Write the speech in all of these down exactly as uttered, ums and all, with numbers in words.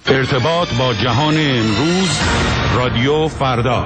ارتباط با جهان امروز، رادیو فردا.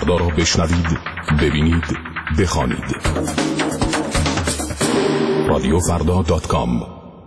فردا را بشنوید، ببینید، بخوانید. رادیو فردا دات کام.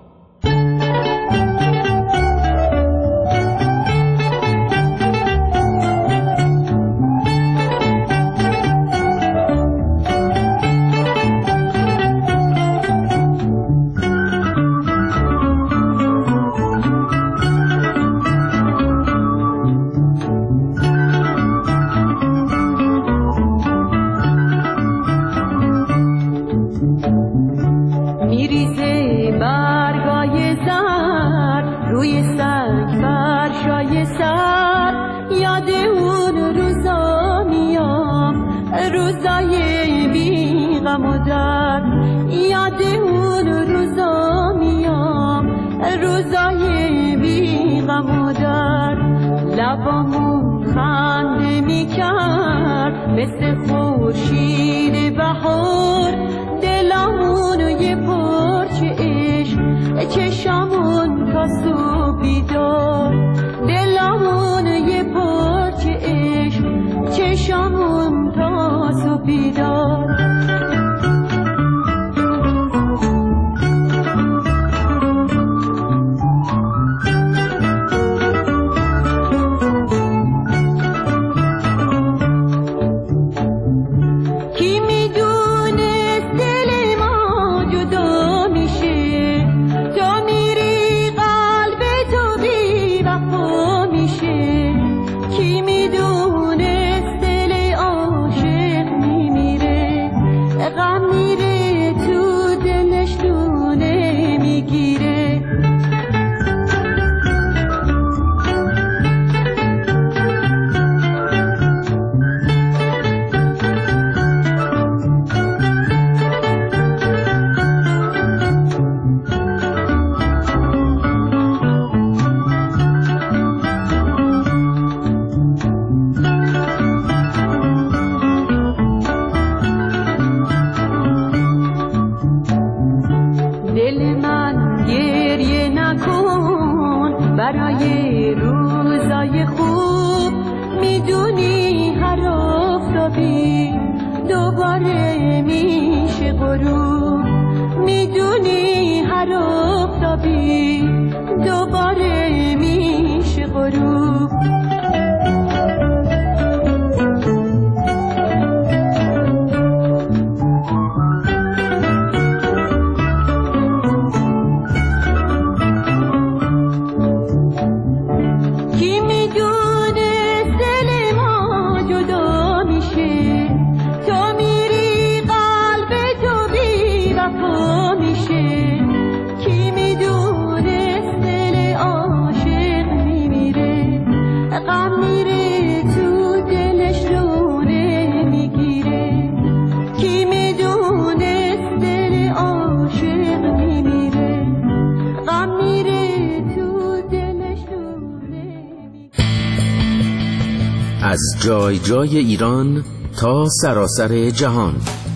از جای جای ایران تا سراسر جهان.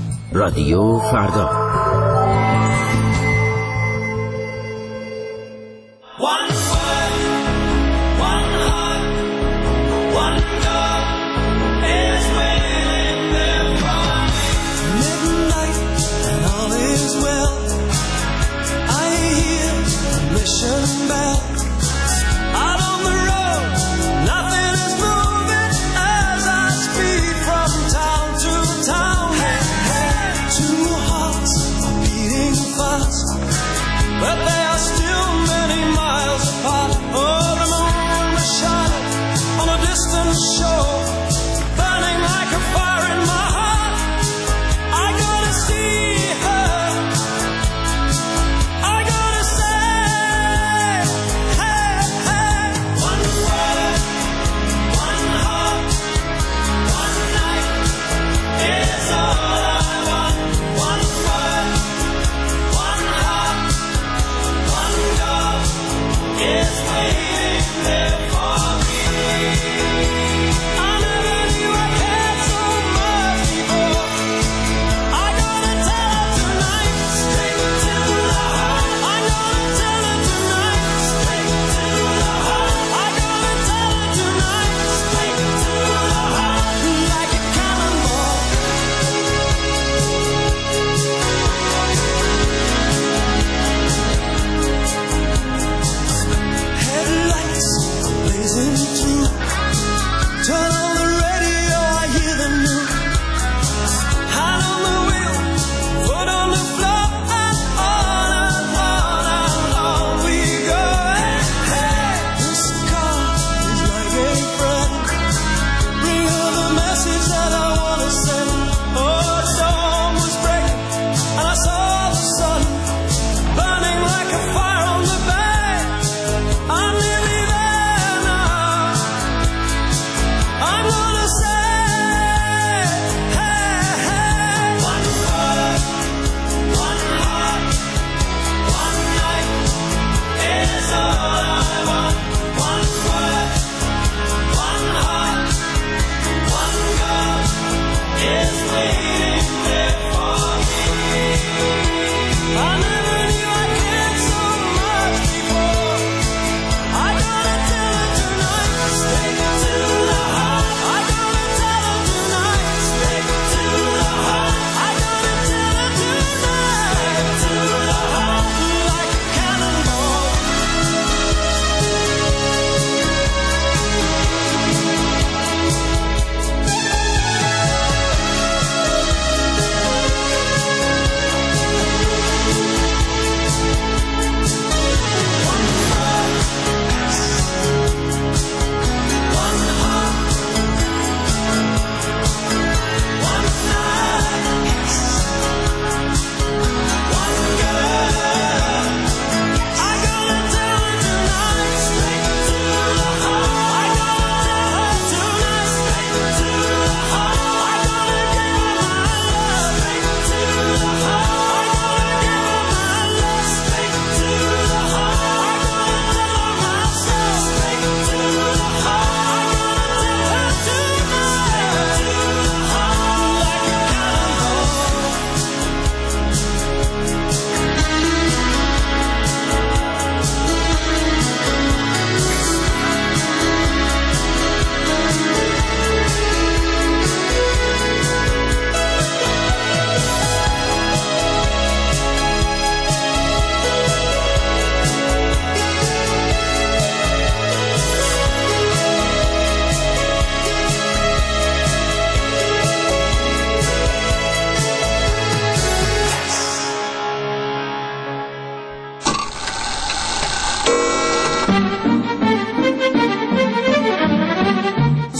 رادیو فردا. But there are still many miles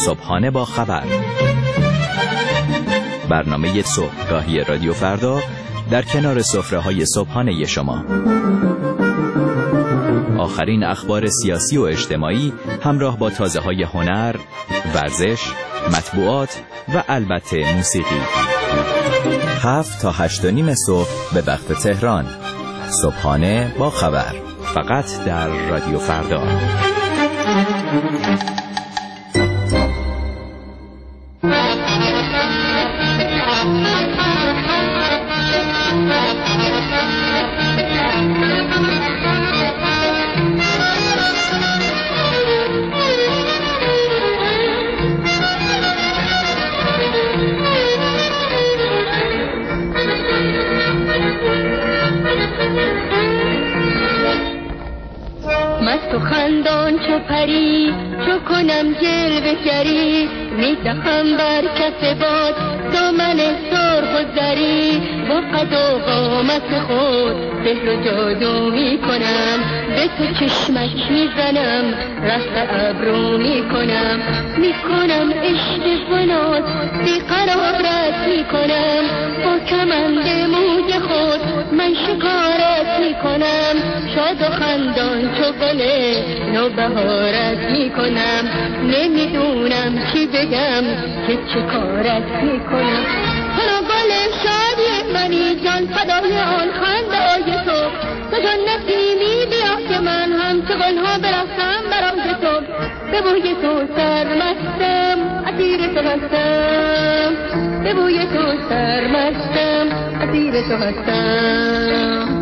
صبحانه با خبر، برنامه صبحگاهی رادیو فردا در کنار سفره‌های صبحانه شما. آخرین اخبار سیاسی و اجتماعی همراه با تازه‌های هنر، ورزش، مطبوعات و البته موسیقی. هفت تا هشت و نیم صبح به وقت تهران. صبحانه با خبر، فقط در رادیو فردا. مست و خندان چو پری، چو کنم جلوه گری، میدهم بر کف باد دامن سرخ و زری. با قد و قامت خود سحر و جادو میکنم، به تو چشمک میزنم، رفت ابرو میکنم. میکنم عشق فنات بیقرارت میکنم، با کمند موج خود من شکارت میکنم. شاد و خندان چو گل نوبهارت میکنم، نمیدونم چی بگم که چه کارت میکنم. هر گل شادی منی جان، فدای آن خنده تو. تو جان نسیمی بیا که من هم چو گلها برفتم برای تو. به بوی تو سرمستم، اسیر تو هستم. به بوی تو سرمستم، اسیر تو هستم.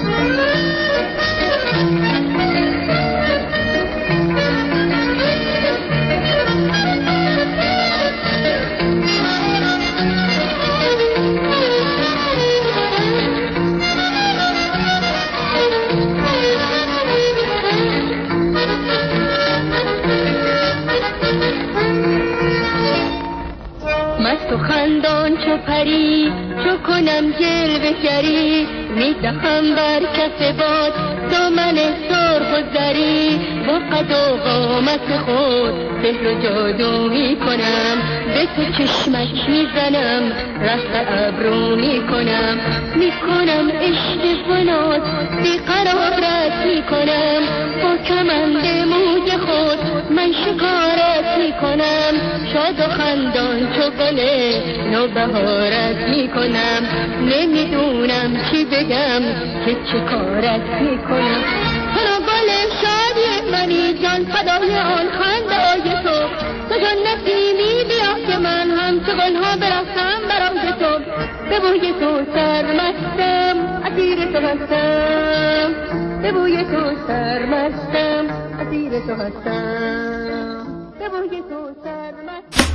مست و خندان چو پری، چو کنم جلوه گری، میدهم بر کف باد دامن سرخ و زری. با قد و قامت خود سحر و جادو میکنم، به تو چشمک میزنم، رفت ابرو میکنم. میکنم عشق فنات بیقرارت میکنم، با کمند موج خود من شکارت میکنم. شاد و خندان چو گل نوبهارت میکنم، نمیدونم چی بگم که چه کارت میکنم. هر گل شادی منی جان، فدای آن خنده تو. تو جان نسیمی بیا که من هم چو گلها برفتم برای تو. به بوی تو سرمستم، اسیر تو هستم. به بوی تو سرمستم، اسیر تو هستم. به بوی تو سرمستم.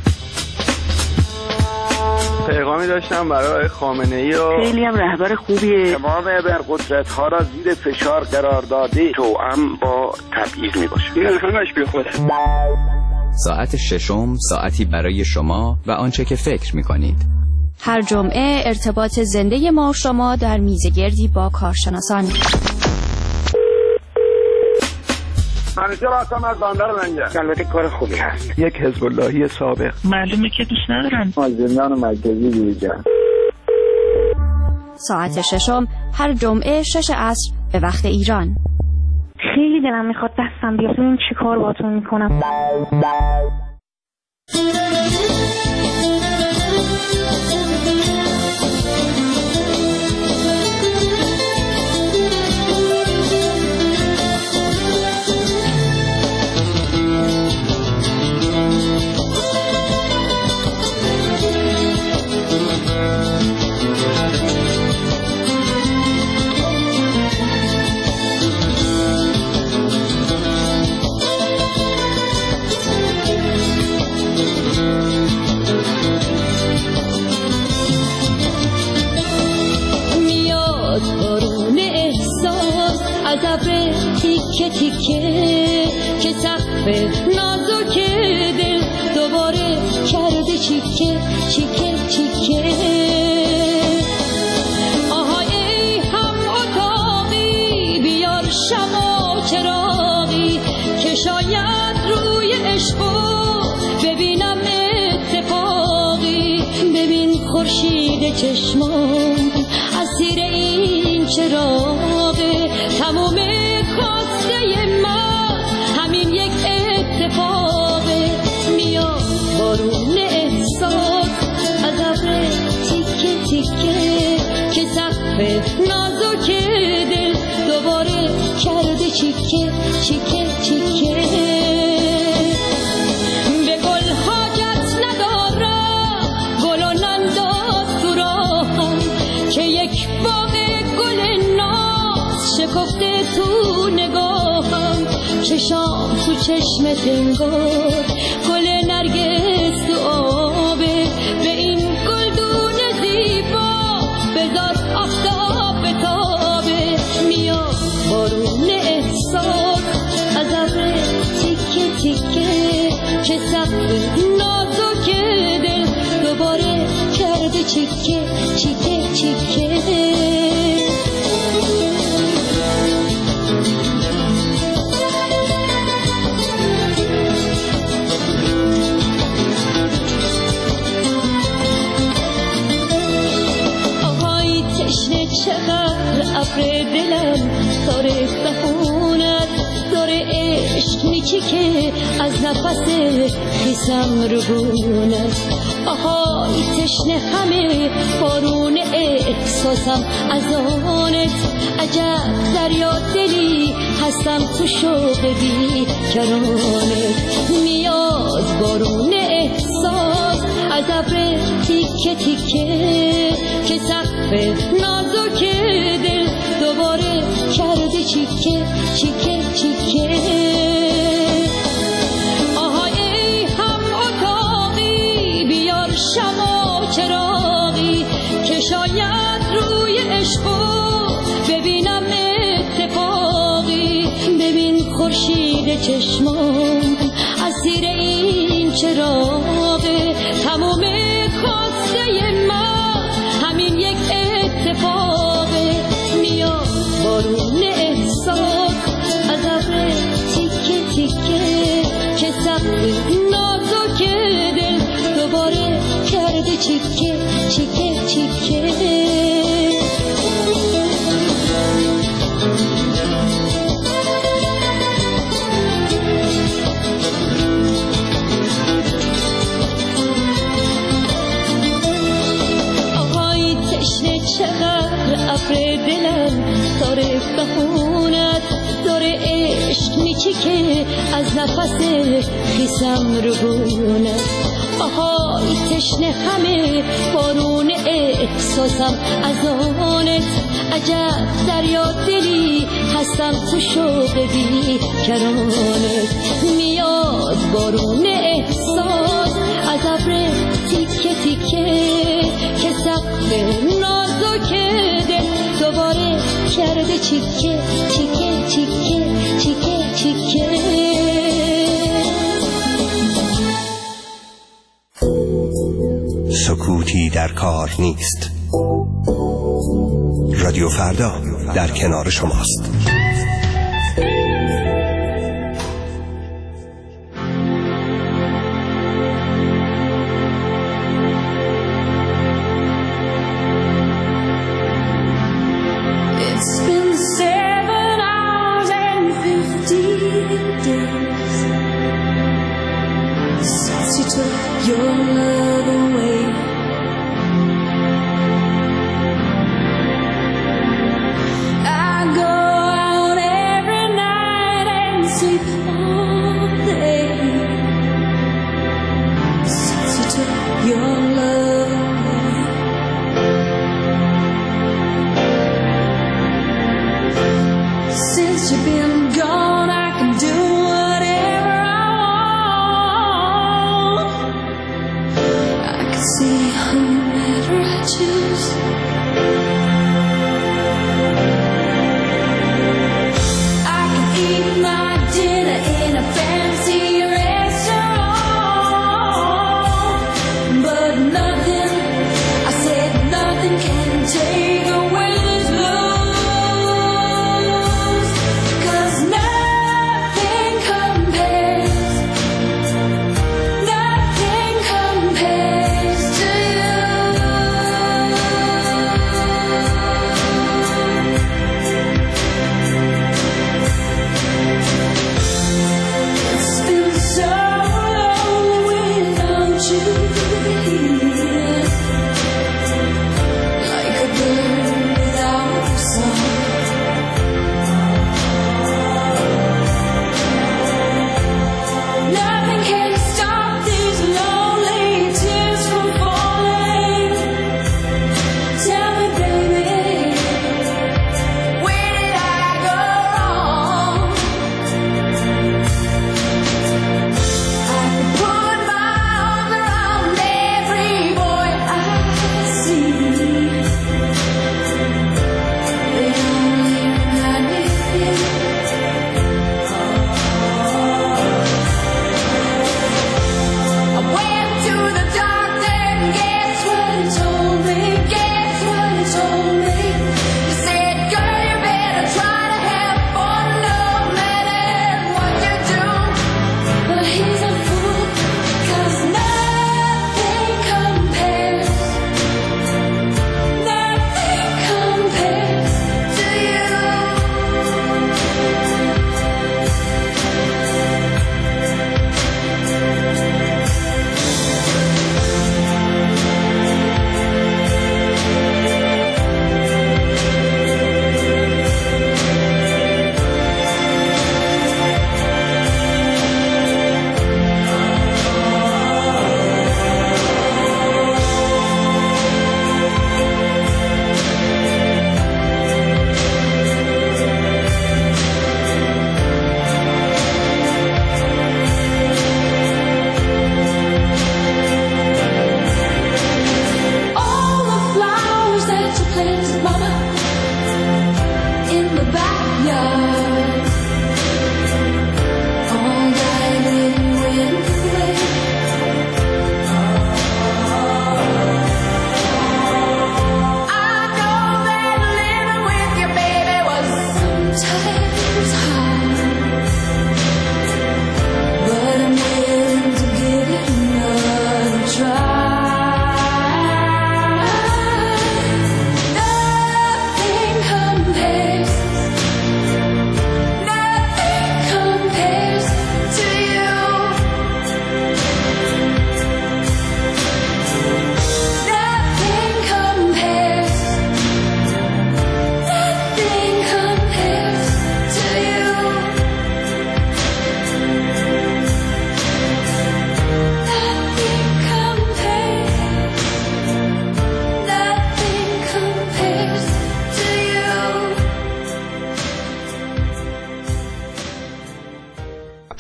پیغامی داشتم برای خامنه‌ای و خیلی هم رهبر خوبیه. تمام ابرقدرت ها را زیر فشار قرار داده، توأم با تبعیض می باشه. این همش بی خوده. ساعت ششم، ساعتی برای شما و آنچه که فکر می کنید. هر جمعه ارتباط زنده ما شما در میزگردی با کارشناسان. همیشه راستم از باندار منجه. البته کار خوبی هست. یک حزب اللهی سابق. معلومه که دوست ندارن. از زندان مرکزی بیرون. ساعت ششم هر جمعه شش عصر به وقت ایران. خیلی دلم میخواد دستم بیاد ببینم چی کار باهاتون میکنم. تیکه تیکه که سقف نازک دل دوباره کرده چیکه چیکه چیکه. آهای ای هم اتاقی بیار شمع و چراغی که شاید روی عشق و چشمان اسیر این چراغه. تموم خواسته من همین یک اتفاقه. میاد بارون احساس از ابر تیکه تیکه که سقف نازک دل دوباره کرده چیکه چیکه چیکه. به گل حاجت ندارم گل و ننداز تو راهم که یک باغ گل ناز شکفته تو نگاهم. چشام تو چشم تنگار گل نرگس تو آبه. به این گلدون زیبا بذار آفتاب بتابه. میاد بارون احساس از ابر تیکه تیکه که سقف نازک دل دوباره کرده چیکه چیکه چیکه. چقدر ابر دلم داره بخوند داره عشق میچی که از نفس خیسم رو گوند. آهای تشنه همه بارون احساسم از آنت. عجب دریا دلی هستم تو شوق بی کرانت. میاد بارون احساس از ابر تیکه تیکه که سقف نازک دل دوباره کرده چیکه چیکه چیکه. آهای ای هم اتاقی بیار شمع و چراغی که شاید روی عشقو ببینم اتفاقی. ببین خورشید چشمام اسیر این چراغه. تموم خواسته من همین یک اتفاقه. میاد بارون احساس از ابر تیکه تیکه که سقف نازک دل دوباره کرده چیکه چیکه چیکه. چقدر ابر دلم داره بخوند داره عشق میچی که از نفس خیسم رو گوند. آهای تشنه همه بارون احساسم از آنت. عجب دریا دلی هستم تو شوق بی کرانت. میاد بارون احساس از ابر تیکه تیکه که سقف نازک دل دوباره کرده چیکه چیکه چیکه چیکه چیکه. سکوتی در کار نیست. رادیو فردا در کنار شماست. Take away this blues, 'cause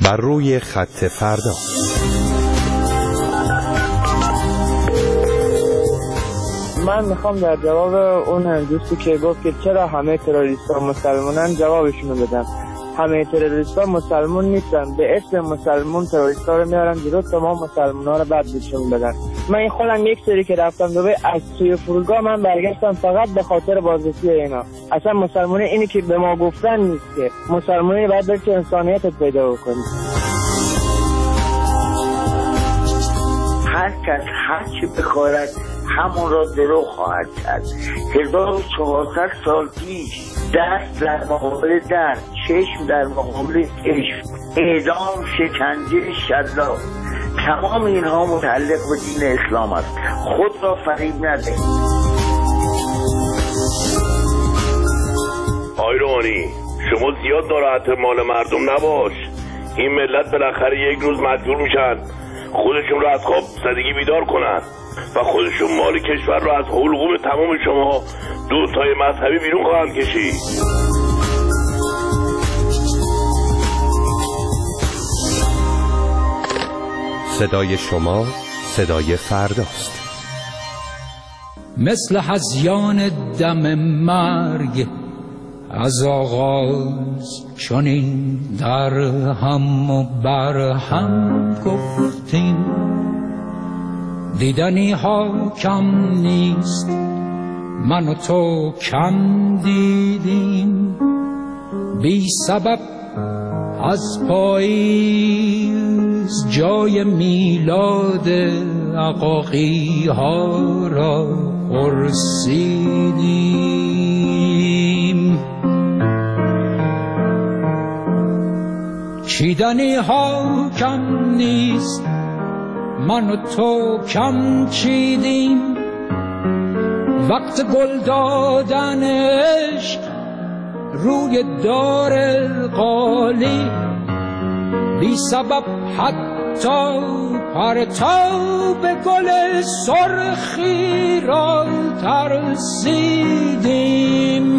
بر روی خط فردا. من میخوام در جواب اون دوستی که گفت که چرا همه تروریست‌ها مسلمانن جوابشونو بدم. همه تروریست‌ها مسلمان نیستن، به اسم مسلمان تروریست‌ها رو میارن جلو تا ما مسلمان‌ها رو بعد بهشون بدن. من این خودم یک سری که رفتم دبی از توی فرودگاه من برگشتم فقط به خاطر بازرسی اینا. اصلا مسلمانی اینی که به ما گفتن نیست، که مسلمانی باید بر که انسانیتت پیدا بکنی. هر کس هر چی بخواهد همون را درو خواهد کرد. هزار و چهارصد سال پیش دست در مقابل دست، چشم در مقابل چشم، اعدام، شکنجه، شلاق، تمام اینها متعلق به دین اسلام است. خود را فریب نده. آی روحانی، شما زیاد ناراحت مال مردم نباش. این ملت بالاخره یک روز مجبور میشن خودشون رو از خواب زدگی بیدار کنن و خودشون مال کشور رو از حلقوم تمام شما دوستای مذهبی بیرون خواهند کشید. صدای شما صدای فرداست. مثل هذیان دم مرگ از آغاز چنین در هم و بر هم گفتیم، دیدنی ها کم نیست، من و تو کم دیدیم، بی سبب از پاییز جای میلاد عقاقی ها را پرسیدیم. چیدنی ها کم نیست، من و تو کم چیدیم، وقت گل دادن عشق روی دار قالی، بی سبب حتی پرتاب گل سرخی را ترسیدیم.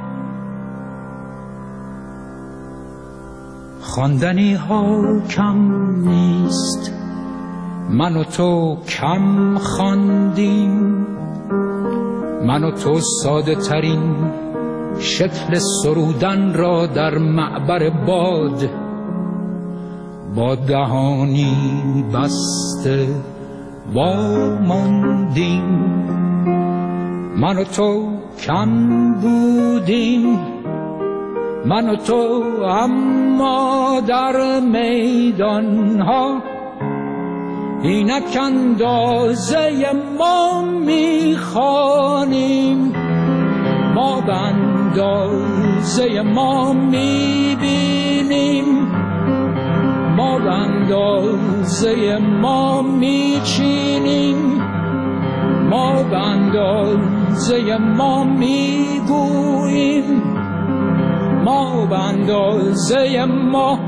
خواندنی ها کم نیست، من و تو کم خواندیم، من و تو ساده ترین شکل سرودن را در معبر باد با دهانی بسته واماندیم. من و تو کم بودیم، من و تو اما در میدان ها اینک اندازه ما میخوانیم، ما به اندازه ما میبینیم، ما به اندازه ما میچینیم، ما به اندازه ما میگوییم، ما به اندازه ما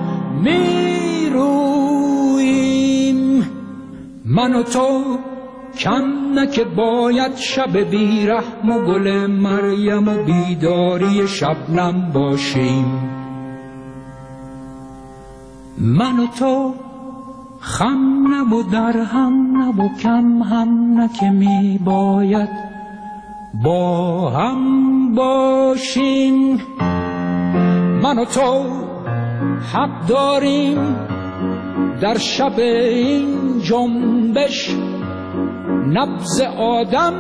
میرویم. من و تو کم نه که باید شب بیرحم و گل مریم و بیداری شبنم باشیم. من و تو خم نه و در هم نه و کم هم نه که می باید با هم باشیم. من و تو حق داریم در شب این جنبش نبض آدم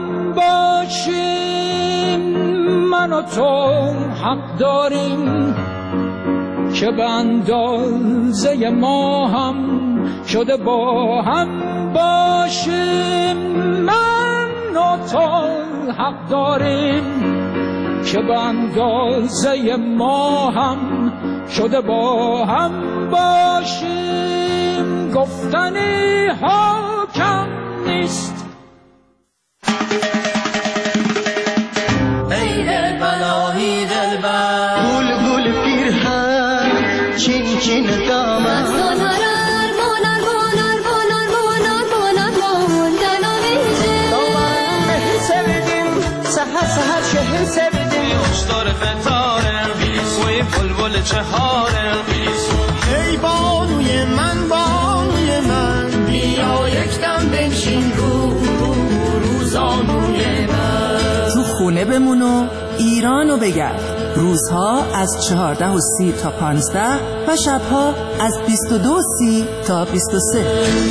باشیم. من و تو حق داریم که به اندازه ما هم شده با هم باشیم. من و تو حق داریم که به اندازه ما هم شده با هم باشیم. گفتنی ها کم نیست. ای دل بلایی دل بر گل گل پیرهن چین چین دامن سونارار مونار مونار مونار مونار مونار موندن آمیزه دامن مهر سویدیم سهر سهر شهر سویدیم خوشدار فتاره وی بلبل چهاره ای بانوی بمون و ایرانو بگرد. روزها از چهارده و سی تا پانزده و شبها از بیست و دو و سی تا بیست و سه.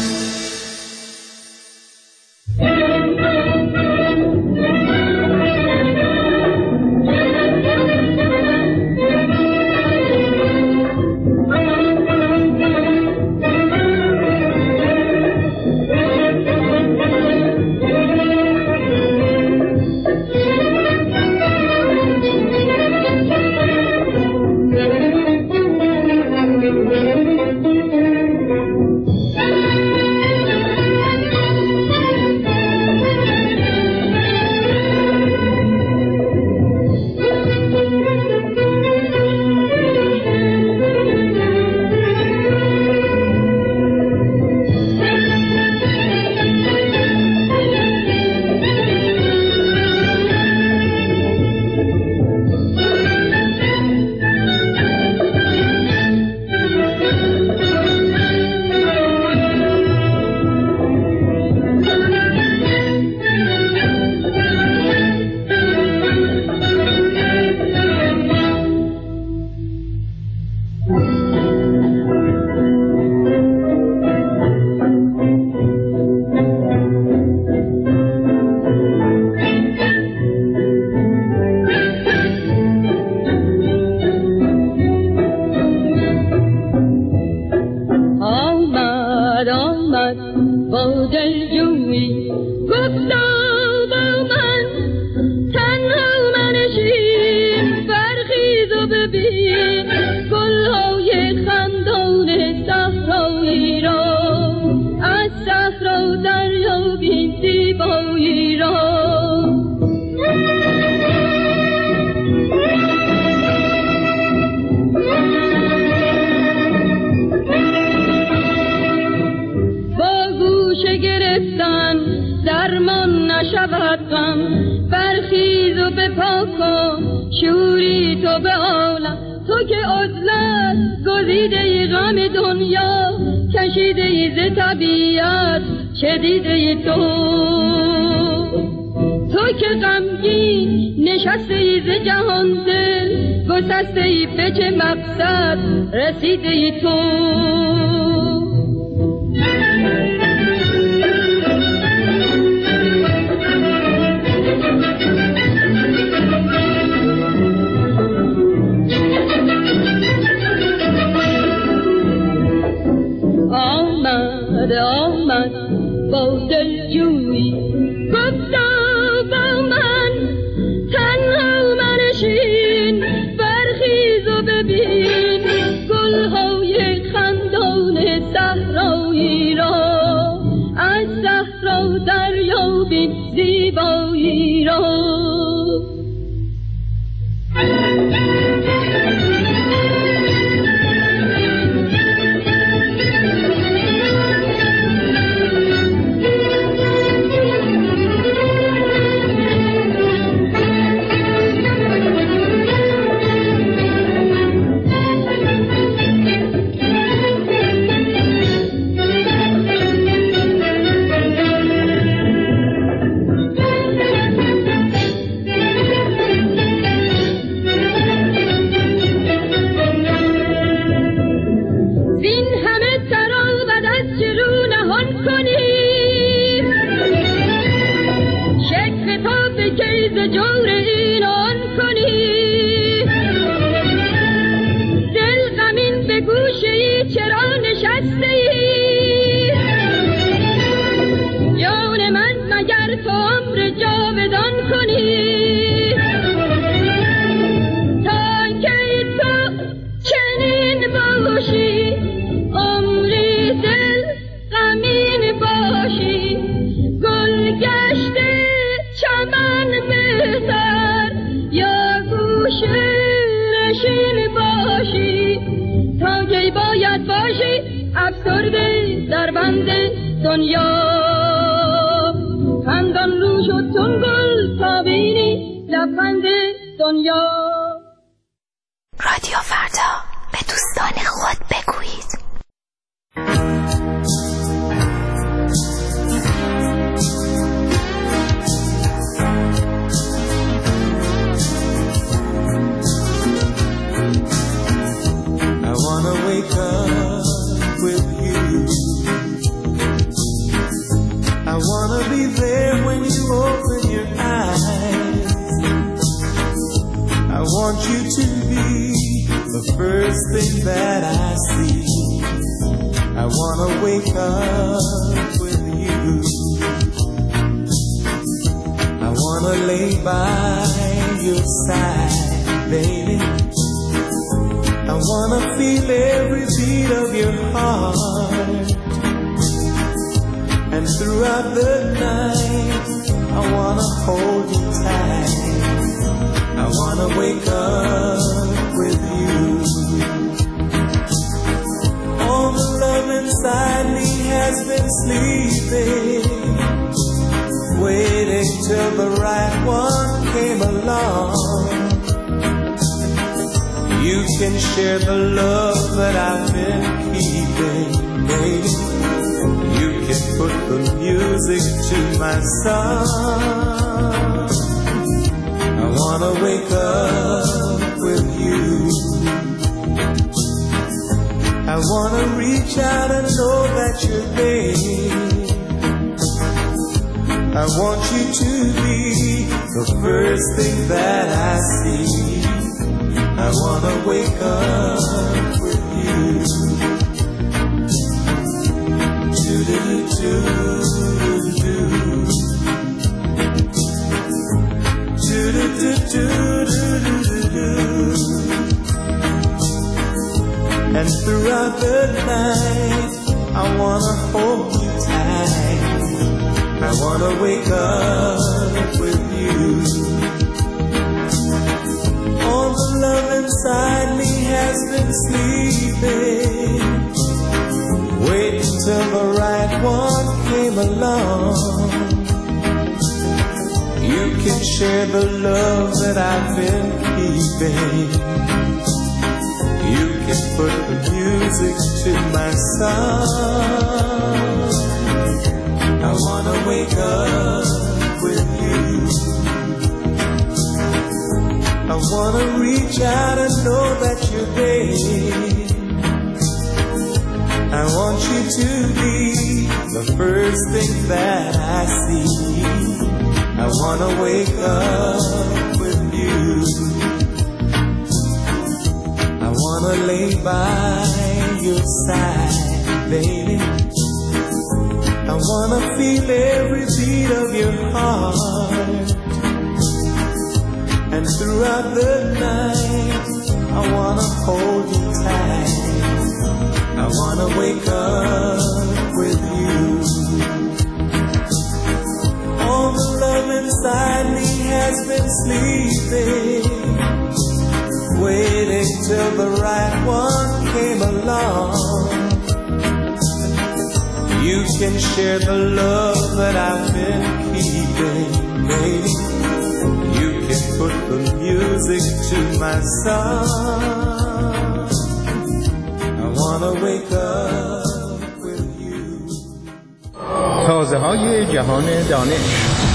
رادیو فردا، به دوستان خود بگویید. wake up with you. I wanna be there when you open your eyes. I want you to be the first thing that I see. I wanna wake up with you. I wanna lay by your side, baby. I wanna feel every beat of your heart. And throughout the night, I wanna hold you tight. I wanna wake up with you. All the love inside me has been sleeping, waiting till the right one came along. You can share the love that I've been keeping, baby. You can put the music to my song. I wanna wake up with you. I wanna reach out and know that you're there. I want you to be the first thing that I see. I wanna wake up with you. Do-do-do-do-do-do. Do-do-do-do-do-do-do. And throughout the night, I wanna hold you tight. I wanna wake up with you. All the love inside me has been sleeping, waiting till the right one came along. You can share the love that I've been keeping. You can put the music to my song. I wanna wake up with you. I wanna reach out and know that you're there. I want you to be the first thing that I see. I wanna wake up with you. I wanna lay by your side, baby. I wanna feel every beat of your heart. And throughout the night, I wanna hold you tight. I wanna wake up with you. All the love inside me has been sleeping, waiting till the right one came along. You can share the love that I've been keeping, baby. You can put the music to my song. I wanna wake up with you. تازه های جهان دانش.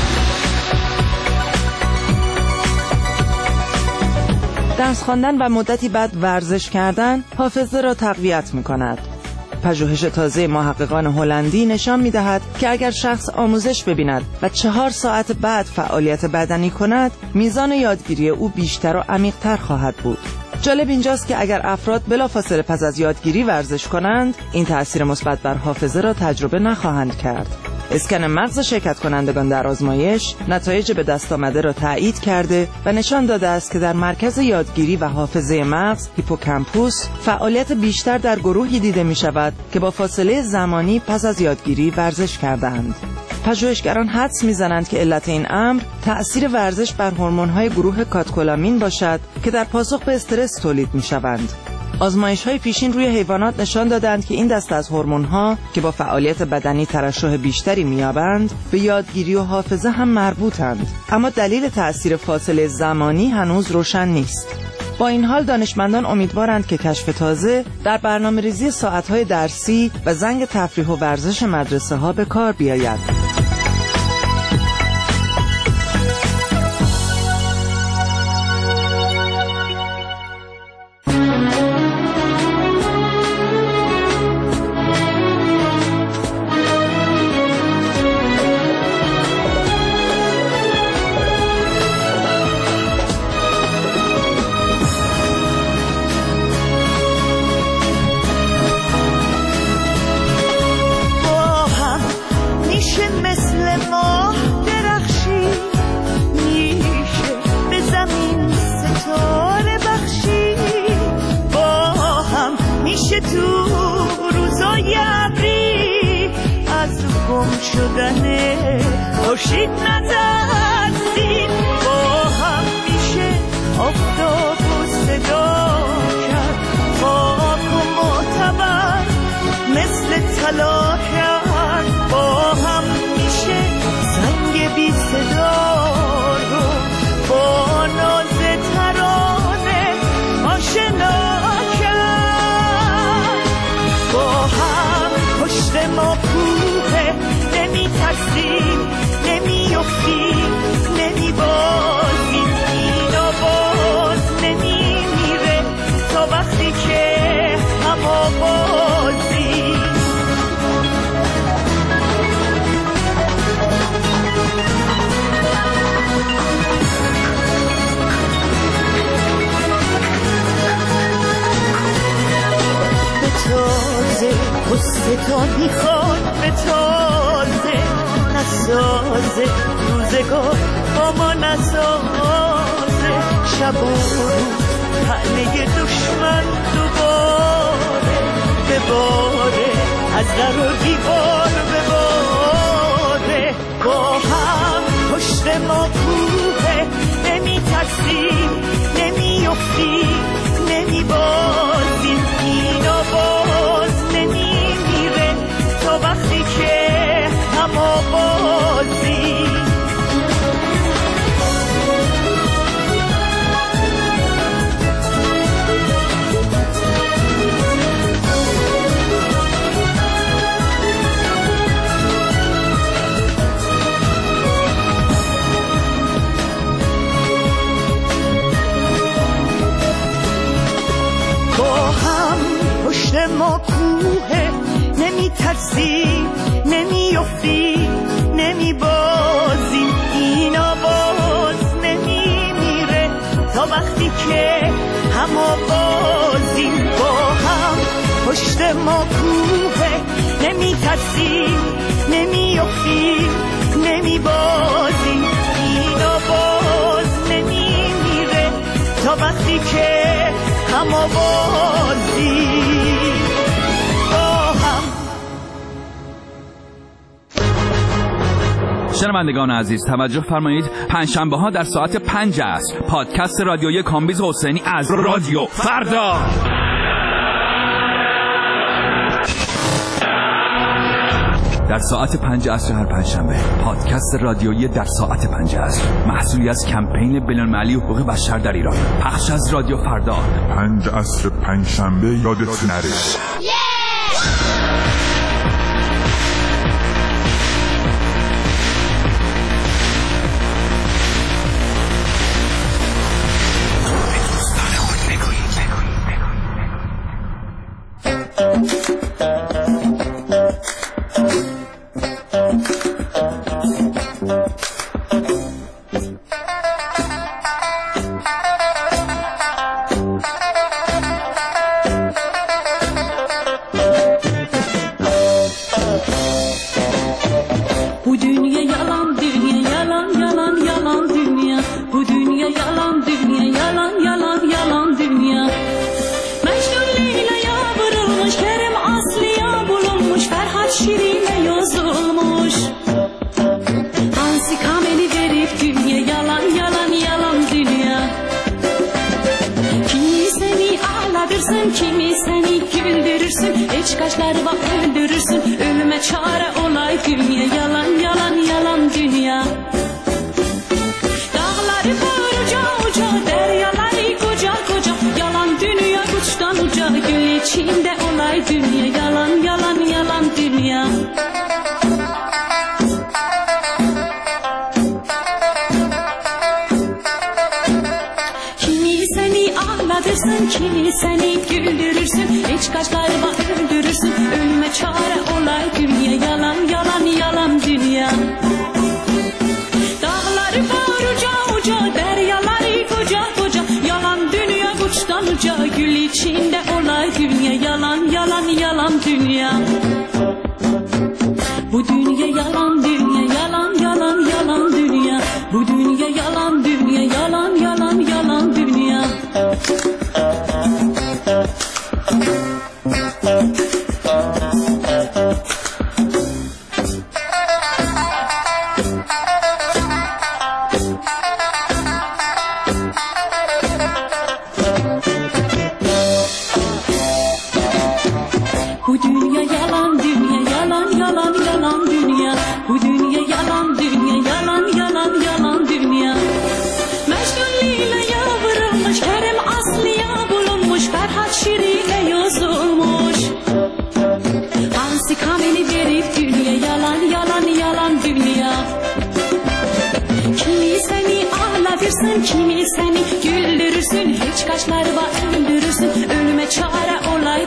درس خواندن و مدتی بعد ورزش کردن حافظه را تقویت می کند. پژوهش تازه محققان هلندی نشان می دهد که اگر شخص آموزش ببیند و چهار ساعت بعد فعالیت بدنی کند، میزان یادگیری او بیشتر و عمیق‌تر خواهد بود. جالب اینجاست که اگر افراد بلافاصله پس از یادگیری ورزش کنند، این تأثیر مثبت بر حافظه را تجربه نخواهند کرد. اسکن مغز شرکت کنندگان در آزمایش نتایج به دست آمده را تایید کرده و نشان داده است که در مرکز یادگیری و حافظه مغز هیپوکامپوس فعالیت بیشتر در گروهی دیده می شود که با فاصله زمانی پس از یادگیری ورزش کردند. پژوهشگران حدس می‌زنند که علت این امر تأثیر ورزش بر هورمون‌های گروه کاتکولامین باشد که در پاسخ به استرس تولید می‌شوند. آزمایش‌های پیشین روی حیوانات نشان دادند که این دسته از هورمون‌ها که با فعالیت بدنی ترشح بیشتری می‌یابند، به یادگیری و حافظه هم مربوطند. اما دلیل تأثیر فاصله زمانی هنوز روشن نیست. با این حال دانشمندان امیدوارند که کشف تازه در برنامه‌ریزی ساعت‌های درسی و زنگ تفریح و ورزش مدرسه‌ها به کار بیاید. شدنه خورشید نترسید با هم میشه آفتاب و صدا کرد خاک و معتبر مثل طلا کرد با هم میشه زنگ بی صدا رو با ناز ترانه آشنا کرد با هم پشت ما کوه نمی ترسیم نمی افتیم نمی بازیم اینا باز نمی میره تا وقتی که هم آوازیم به تازه قصه تا میخواد به تازه نسازه روزگار با ما نسازه شب و روز تنه دشمن دوباره بباره از در و دیوار بباره با هم پشت ما کوه نمی ترسیم نمی افتیم نمی بازیم اینا باز نمی میره تا وقتی که هم آوازیم پشت ما کوه نمی ترسیم نمی افتیم نمی بازیم اینا باز نمی میره تا وقتی که هم آوازیم با هم پشت ما کوه نمی ترسیم نمی افتیم نمی بازیم اینا باز نمی میره تا وقتی که هم آوازیم شنوندگان عزیز توجه فرمایید، پنجشنبه ها در ساعت پنج عصر پادکست رادیویی کامبیز حسینی از رادیو فردا. در ساعت پنج عصر هر پنجشنبه پادکست رادیویی در ساعت پنج عصر محصولی از کمپین بین‌المللی حقوق بشر در ایران، پخش از رادیو فردا. پنج عصر پنجشنبه یادت نره.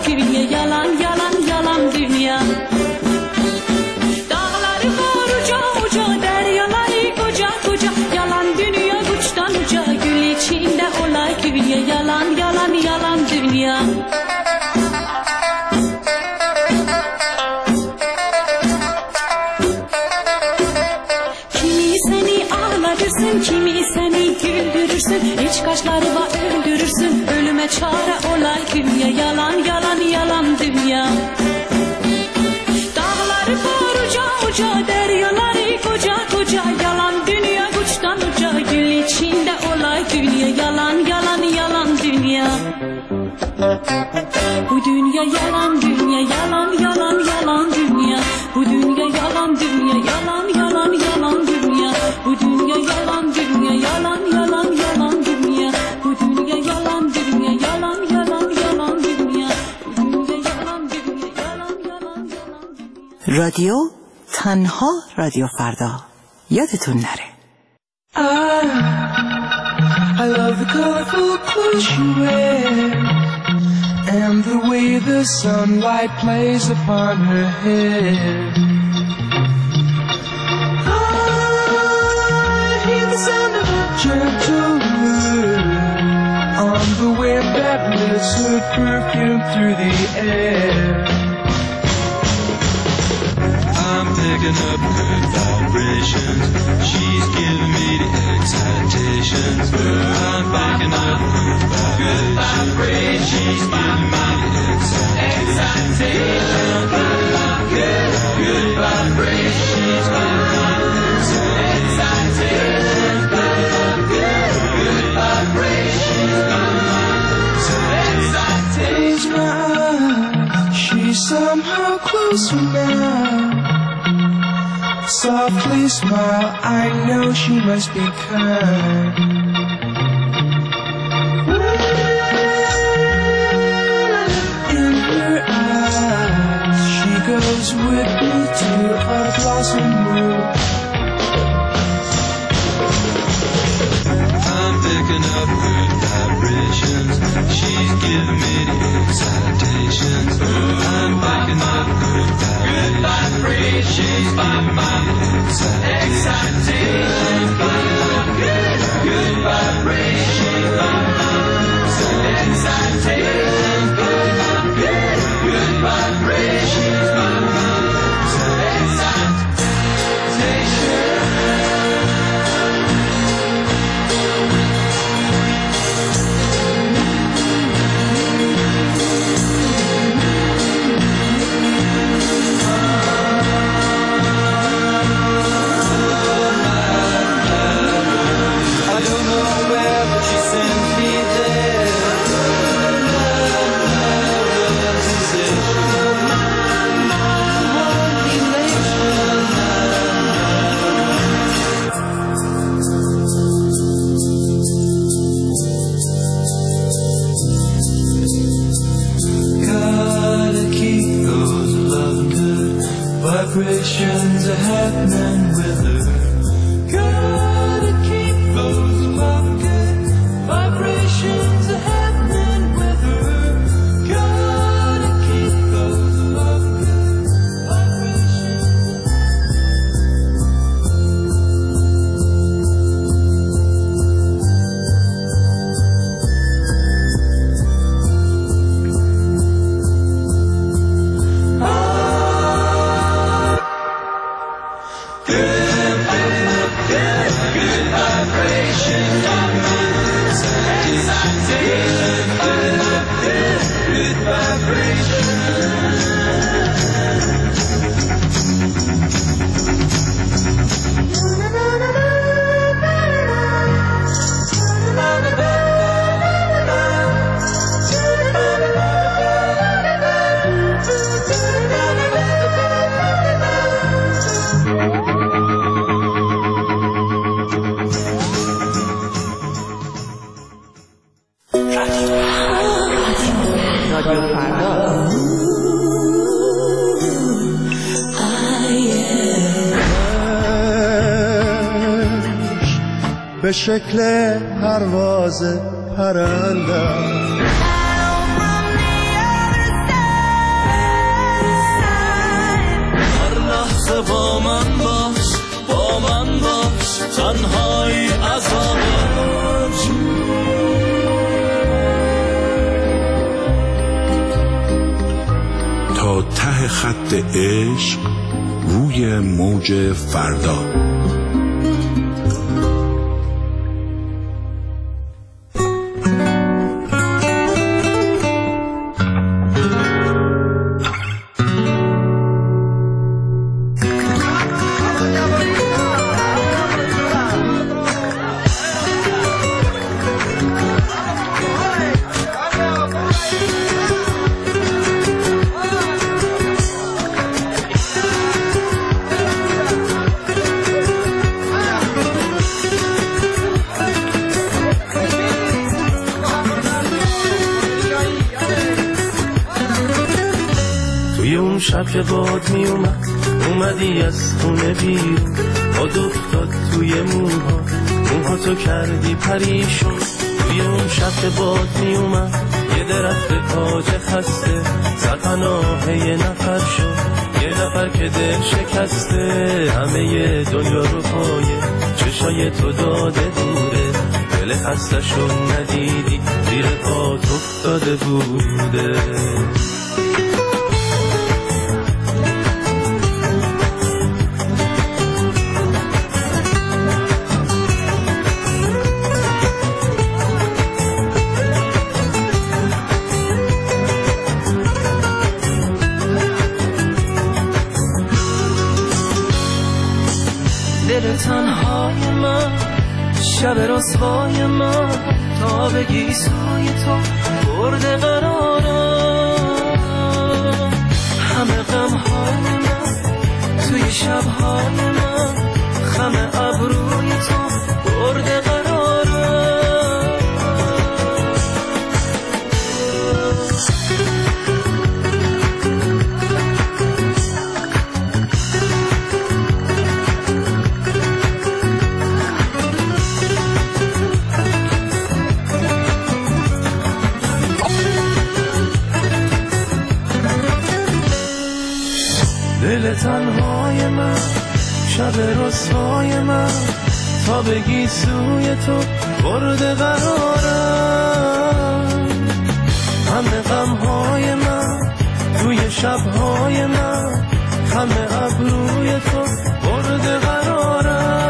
dünya, yalan yalan yalan dünya. Dağları var uca uca, deryaları koca koca, yalan dünya uçtan uca, gül içinde olay dünya, yalan yalan yalan dünya. Kimi seni ağlatırsın, kimi seni güldürürsün, hiç kaşlarıma öldürürsün, ölüme çare olay dünya, yalan yalan yalan dünya. Dağları var uca uca, deryaları koca koca, yalan dünya uçtan uca, gül içinde olay dünya, yalan yalan yalan dünya. Bu dünya yalan dünya, yalan yalan yalan dünya. Bu dünya yalan dünya, yalan yalan yalan dünya. Bu dünya yalan dünya, yalan yalan yalan dünya. Bu dünya yalan dünya, yalan yalan yalan dünya. Bu dünya yalan dünya, yalan yalan yalan dünya. رادیو تنها رادیو فردا یادتون نره. I, I love the colorful clothes you wear and the way the sunlight plays upon her hair. I hear the sound of a gentle word on the wind that lifts her perfume through the air. I'm picking up good vibrations. She's giving me the excitations. I'm picking up good vibrations. She's giving me the excitations. I'm picking up good, good vibrations. She's giving me the excitations. I'm picking up good, good vibrations. Close my eyes, she's somehow closer now. Softly smile, I know she must be kind. In her eyes, she goes with me to a blossom room. I'm picking up good vibrations. She's giving me the excitations. I'm picking up good vibrations. She's giving me the excitations. I'm picking up good, good vibrations. Excitations. Picking up good, good vibrations. Vibrations are happening with her. Gotta keep those love good. Vibrations are happening with her. Gotta keep those love good. Vibrations. به شکل پرواز پرنده لحظه با من باش، با من باش، تنهایی عذاب تا ته خط عشق روی موج فردا. شب که باد می اومد اومدی از خونه بیرون، باد افتاد توی موها، موها تو کردی پریشون. توی اون شب که باد می اومد یه درخت کاج خسته زد پناه یه نفر شد، یه نفر که دل شکسته همه ی دنیا رو پایه چشای تو داده بوده، دل خستشون ندیدی زیر پات افتاده بوده. دل تنهای من، شب رسوای من، تا بگی سوی تو برده قرارم. همه غمهای من توی شبهای من، خم ابروی تو برده قرارم. دل تنهای من، شب رسوای من، تا بگی سوی تو برده قرارم. همه غمهای من توی شبهای من، همه ابروی تو برده قرارم.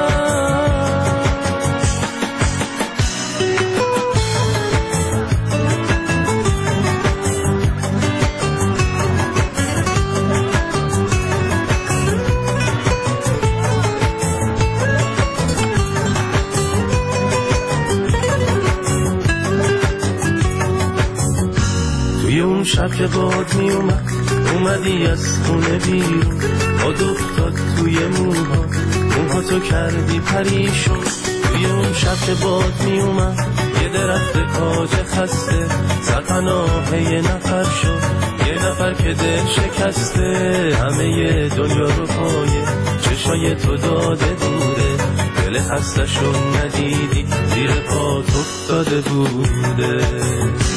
اون شب که باد می اومد اومدی از خونه بیرون، باد افتاد توی موها، موها تو کردی پریشون. توی اون شب که باد می اومد یه درخت کاج خسته زد پناه یه نفر شد، یه نفر که دل شکسته همه ی دنیا رو پایه چشای تو داده بوده، دل خستشون ندیدی زیر پات افتاده بوده.